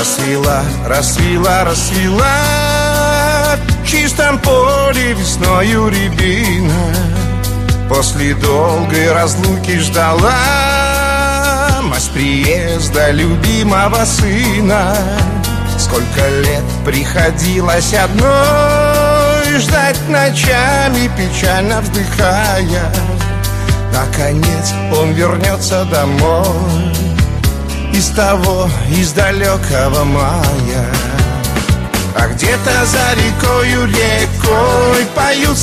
Расцвела, расцвела, расцвела в чистом поле весною рябина. После долгой разлуки ждала мать приезда любимого сына. Сколько лет приходилось одной ждать ночами, печально вздыхая. Наконец он вернется домой из того, из далекого мая. А где-то за рекою поют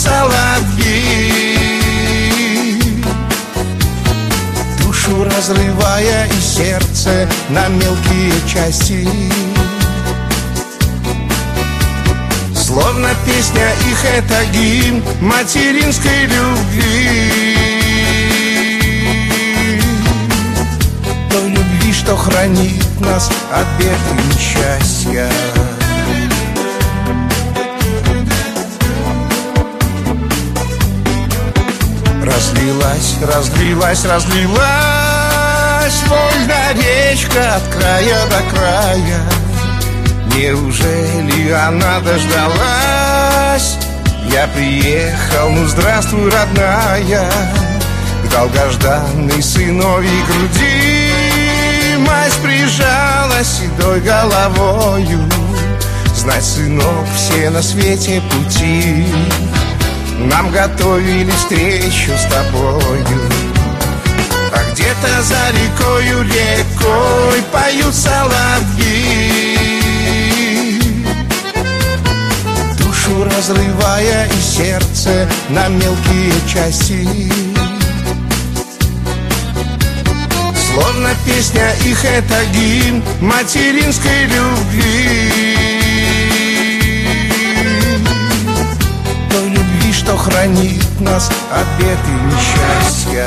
соловьи, душу разрывая и сердце на мелкие части. Словно песня их — это гимн материнской любви, той любви, что хранит нас от бед и несчастья. Разлилась, разлилась, разлилась вольно речка от края до края. Неужели она дождалась? Я приехал, ну здравствуй, родная, к долгожданной сыновьей груди. Мать прижалась седой головою, знать, сынок, все на свете пути нам готовили встречу с тобою. А где-то за рекою поют соловьи, душу разрывая и сердце на мелкие части. Словно песня их — это гимн материнской любви, той любви, что хранит нас от бед и несчастья.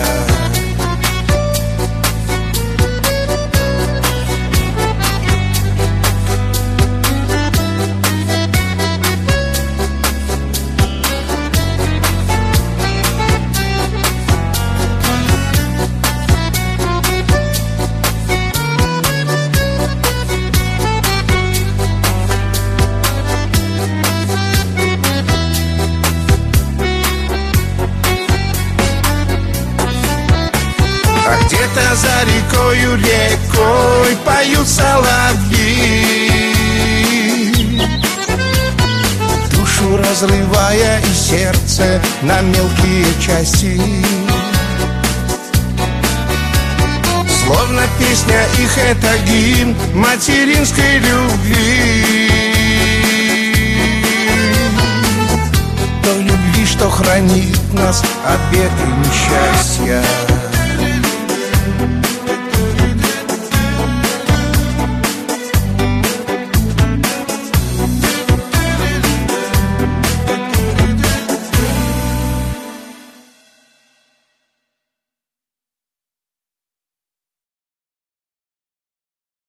Где-то за рекою поют соловьи, душу разрывая и сердце на мелкие части. Словно песня их — это гимн материнской любви, той любви, что хранит нас от бед и несчастья.